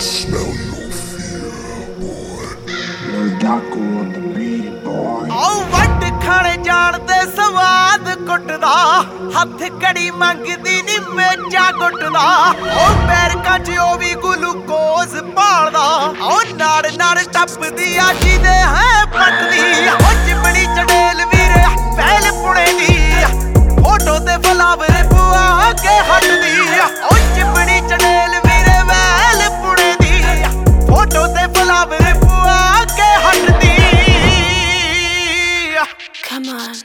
smell your fear, boy. Lil Daku on the beat, boy. ਆਉ ਵੱਡ ਖਾਣੇ ਜਾਣਦੇ ਸਵਾਦ ਕੁੱਟਦਾ ਹੱਥ ਕੜੀ ਮੰਗਦੀ ਨੀ ਮੇਚਾ ਕੁੱਟਦਾ ਉਹ ਪੈਰਕਾਂ 'ਚ ਉਹ ਵੀ ਗਲੂਕੋਜ਼ ਭਾਲਦਾ ਉਹ ਨਾੜ ਨਾੜ ਟੱਪਦੀ ਆ ਜਿਹਦੇ ਹੈ ਪੱਟਦੀ ਉਹ ਚਿਮਣੀ ਚੜੇਲ ਵੀਰੇ ਪਹਿਲ ਪੁਣੇ ਦੀ ਫੋਟੋ ਤੇ ਫਲਾਵਰ ਪੁਆ ਕੇ ਹਟਦੀ ਉਹ ਚਿਮਣੀ ਚੜੇਲ ਵੀਰੇ ਪਹਿਲ ਪੁਣੇ ਦੀ ਫੋਟੋ ਤੇ ਫਲਾਵਰ ਪੁਆ ਕੇ ਹਟਦੀ Come on.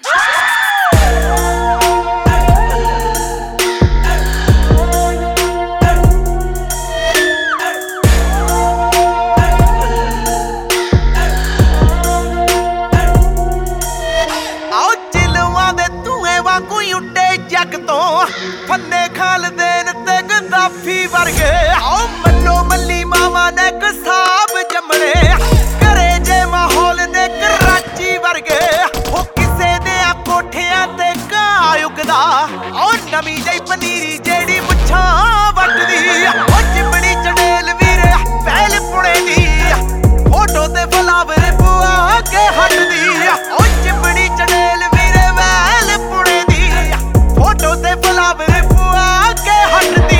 ਆਓ ਚਿਲਵਾਂ ਦੇ ਧੂਏ ਵਾਂਗੂ ਉੱਡੇ ਜੱਗ ਤੋਂ ਫੰਨੇ ਖਾਲ ਦੇਣ ਤੇ ਗਦਾਫੀ ਵਰਗੇ ਆਓ ਮੱਲੋ ਮੱਲੀ ਮਾਵਾਂ ਨੇ ਕਸਾਬ ਜੰਮਣੇ ਘਰੇ ਜੇ ਮਾਹੌਲ ਨੇ ਕਰਾਚੀ ਵਰਗੇ ਉਹ ਕਿਸੇ ਦੇ ਆ ਕੋਠਿਆਂ ਤੇ ਘਾਹ ਉਗਦਾ ਉਹ ਨਵੀਂ ਜਈ ਪਨੀਰੀ ਜਿਹੜੀ ਮੁੱਛਾਂ ਵੱਟਦੀ ਉਹ ਚਿਮਣੀ ਚੜੇਲ ਵੀਰੇ ਪਹਿਲ ਪੁਣੇ ਦੀ ਫੋਟੋ ਤੇ ਫਲਾਵਰ ਪੁਆ ਕੇ ਹਟਦੀ ਉਹ ਚਿਮਣੀ ਚੜੇਲ ਵੀਰੇ ਪਹਿਲ ਪੁਣੇ ਦੀ ਫੋਟੋ ਤੇ ਫਲਾਵਰ ਪੁਆ ਕੇ ਹਟਦੀ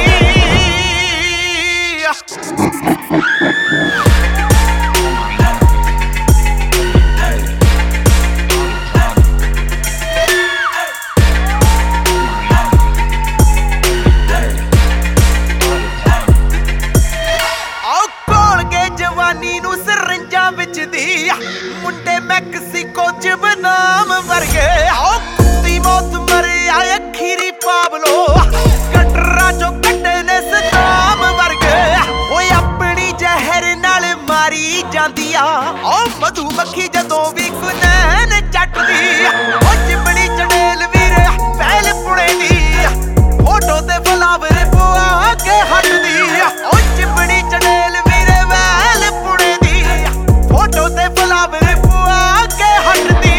ਜਵਾਨੀ ਨੂੰ ਸਰਿੰਜਾਂ ਵਿੱਚ ਦੀ ਮੁੰਡੇ ਮੈਕਸੀਕੋ ਚ ਬਨਾਮ ਵਰਗੇ ਆਓ ਕੁੱਤੀ ਮੌਤ ਮਰਿਆ ਅਖੀਰੀ ਪਾਬਲੋ ਕਟਰਾਂ ਚੋਂ ਕੱਢੇ ਨੇ ਸਦਾਮ ਵਰਗੇ ਓਏ ਆਪਣੀ ਜ਼ਹਿਰ ਨਾਲ ਮਾਰੀ ਜਾਂਦੀ ਆ ਓ ਮਧੂ ਮੱਖੀ ਜਦੋਂ ਵੀ ਗੁਨੈਨ ਚੱਟਦੀ ਓ ਚਿਮਣੀ ਚੜੇਲ ਵੀਰੇ ਪਹਿਲ ਪੁਣੇ ਦੀ ਫੋਟੋ ਤੇ ਫਲਾਵਰ ਪੁਆ ਕੇ ਹਟਦੀ ਓ ਚਿਮਣੀ ਚੜੇਲ ਵੀਰੇ ਪਹਿਲ ਪੁਣੇ ਦੀ ਫੋਟੋ ਤੇ ਫਲਾਵਰ ਪੁਆ ਕੇ ਹਟਦੀ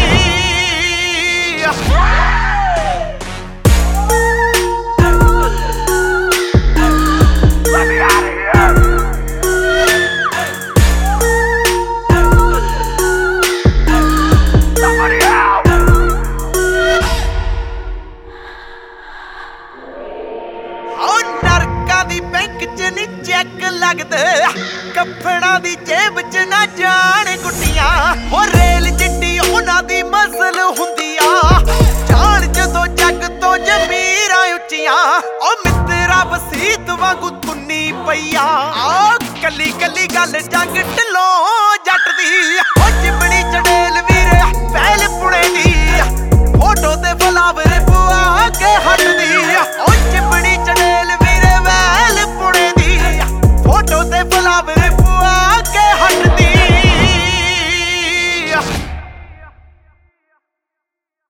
ਦੀ ਬੈਂਕ 'ਚ ਨੀ ਚੈੱਕ ਲੱਗਦੇ ਕੱਫੜਾਂ ਦੀ ਜੇਬ 'ਚ ਨਾ ਜਾਣ ਗੁੱਟੀਆਂ ਹੋ ਰੇਲ ਜਿੱਡੀ ਉਹਨਾਂ ਦੀ ਮਸਲ ਹੁੰਦੀ ਆ ਜਾਣ ਜਦੋਂ ਜੱਗ ਤੋਂ ਜ਼ਮੀਰਾਂ ਉੱਚੀਆਂ ਓ ਮਿੱਤਰਾ ਵਸੀਤ ਵਾਂਗੂ ਤੁੰਨੀ ਪਈਆ ਆ ਕੱਲੀ ਕੱਲੀ ਗੱਲ ਜੰਗ ਢਲੋਂ ਜੱਟ ਦੀ ਓ ਚਿਮਣੀ ਚੜੇਲ ਵੀਰੇ ਪਹਿਲ ਪੁਣੇ ਦੀ ਫੋਟੋ ਤੇ ਫਲਾਵਰ ਪੁਆ ਕੇ ਹਟਦੀ ਓ ਚਿਮਣੀ ਚੜੇਲ ਵੀਰੇ ਪਹਿਲ ਪੁਣੇ ਦੀ ਫੋਟੋ ਤੇ ਫਲਾਵਰ ਪੁਆ ਕੇ ਹਟਦੀ